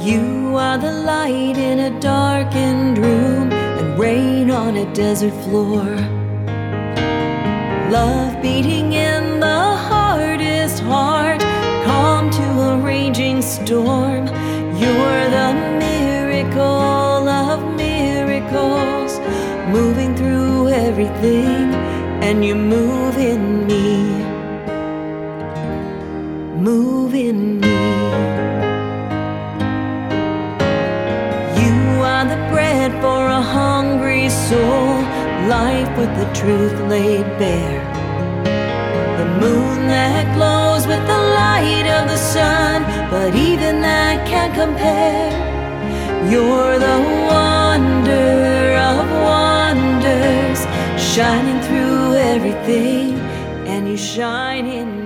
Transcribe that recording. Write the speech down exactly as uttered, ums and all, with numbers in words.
You are the light in a darkened room and rain on a desert floor. Love beating in the hardest heart, calm to a raging storm. You're the miracle of miracles, moving through everything, and you move in me, move in me. You are the bread for a hungry soul, life with the truth laid bare. The moon that glows with the light of the sun, but even that can't compare. You're the wonder of wonders, shining through everything, and you shine in